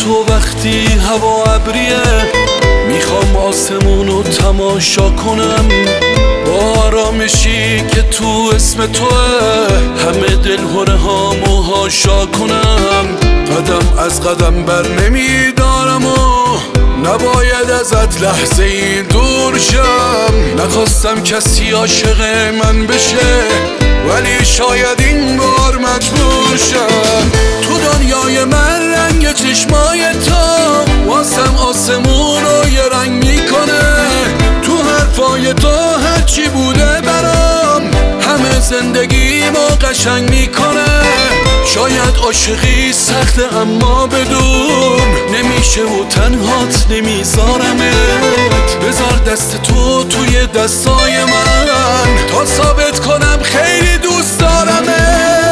تو وقتی هوا ابریه میخوام آسمونو تماشا کنم، با آرامشی که تو اسم توه همه دلهره هامو هاشا کنم. قدم از قدم بر نمیدارم و نباید ازت لحظه ای دور شم. نخواستم کسی عاشق من بشه ولی شاید این بار مجبور شم. تو دنیای من رنگ چشمای تو واسم آسمون رو یه رنگ میکنه. تو حرفای تو هرچی بوده برام همه زندگیمو قشنگ میکنه. شاید عاشقی سخته اما بدون نمیشه و تنهات نمیذارمت. بذار دست تو توی دستای من تا ثابت کنم خیلی دوست دارمت.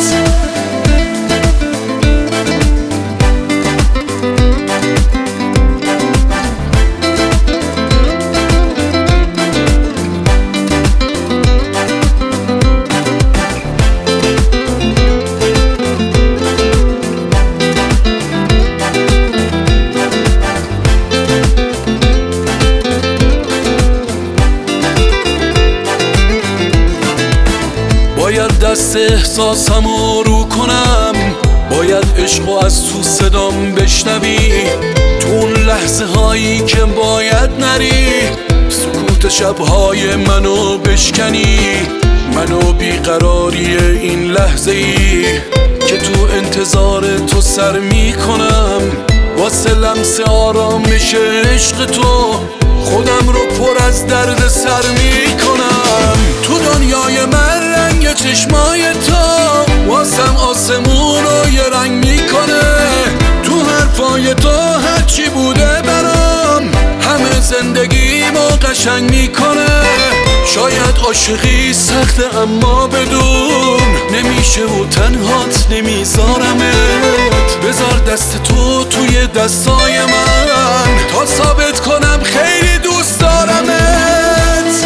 باید دست احساسمو رو کنم، باید عشقو از تو صدام بشنوی. تو اون لحظه هایی که باید نری سکوت شبهای منو بشکنی. منو بیقراری این لحظه ای که تو انتظار تو سر میکنم. واسه لمس آرامش عشق تو خودم رو پر از درد سر میکنم. تو دنیای من رنگ چشمای تو واسم آسمون رو یه رنگ میکنه. تو حرفای تو هرچی بوده برام همه زندگیمو قشنگ میکنه. شاید عاشقی سخته اما بدون نمیشه و تنهات نمیذارمت. بذار دست تو توی دستای من تا ثابت کنم خیلی دوست دارمت.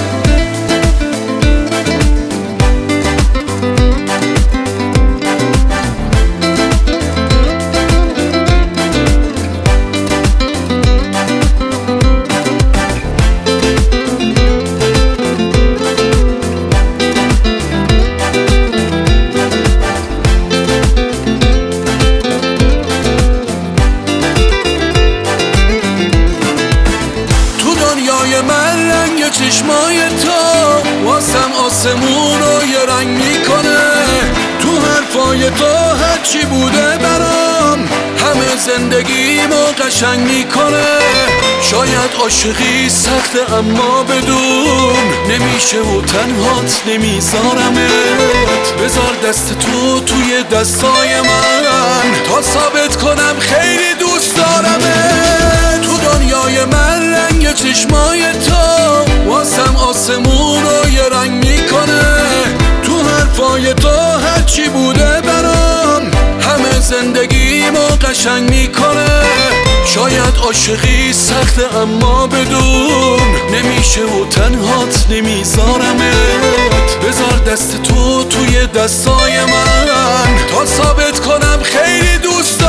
من رنگ چشمای تو واسم آسمون رو یه رنگ میکنه. تو حرفای تو هرچی بوده برام همه زندگیمو قشنگ میکنه. شاید عاشقی سخته اما بدون نمیشه و تنهات نمیذارمت. بذار دست تو توی دستای من تا ثابت کنم خیلی دوست دارمت. تو دنیای من رنگ چشمای تو واسم آسمون رو یه رنگ میکنه. تو حرفای تو هرچی بوده برام همه زندگیمو قشنگ میکنه. شاید عاشقی سخته اما بدون نمیشه و تنهات نمیذارمت. بذار دست تو توی دستای من تا ثابت کنم خیلی دوست